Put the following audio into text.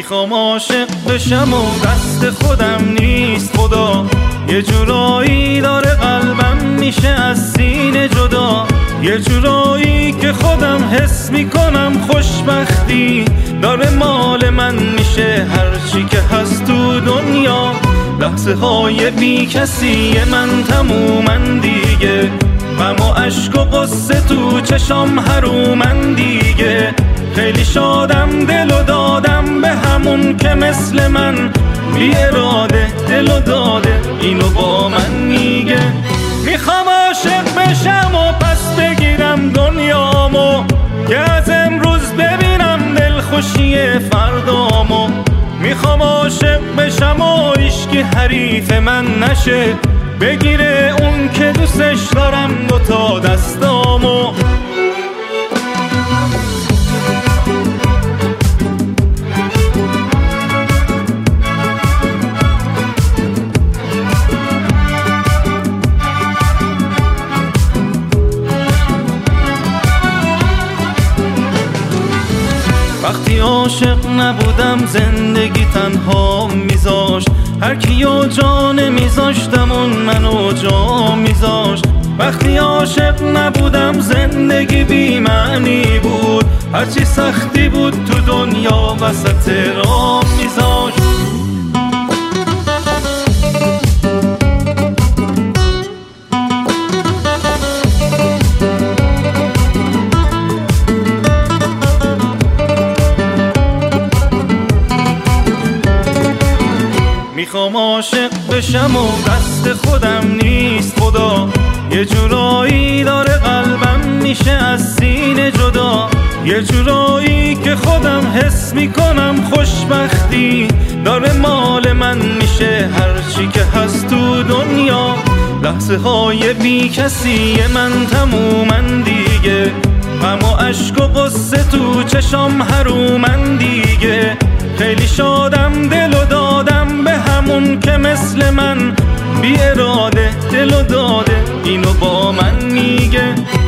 میخوام عاشق بشم و دست خودم نیست خدا، یه جورایی داره قلبم میشه از سینه جدا، یه جورایی که خودم حس میکنم خوشبختی داره مال من میشه، هرچی که هست تو دنیا لحظه های بی کسی من تمومن دیگه، غم و عشق و قصه تو چشام حرومن دیگه، خیلی شادم دلو دادم به همون که مثل من بی اراده دلو داده اینو با من میگه. میخوام عاشق بشم و پس بگیرم دنیامو، که از امروز ببینم دلخوشی فردامو، میخوام عاشق بشم و هیچکی حریف من نشه، بگیره اون که دوستش دارم دوتا دستامو. وقتی عاشق نبودم زندگی تنها میذاشت، هر کیو جا نمیذاشتم اون منو جا میذاشت، وقتی عاشق نبودم زندگی بی معنی بود، هرچی سختی بود تو دنیا وسط راه میذاشت. میخوام عاشق بشم و دست خودم نیست خدا، یه جورایی داره قلبم میشه از سینه جدا، یه جورایی که خودم حس میکنم خوشبختی داره مال من میشه، هرچی که هست تو دنیا لحظه های بی کسی من تمومن دیگه، غم و عشق و قصه تو چشام حرومن دیگه، خیلی شادم دلو دادم به همون که مثل من بی اراده دلو داده اینو با من میگه.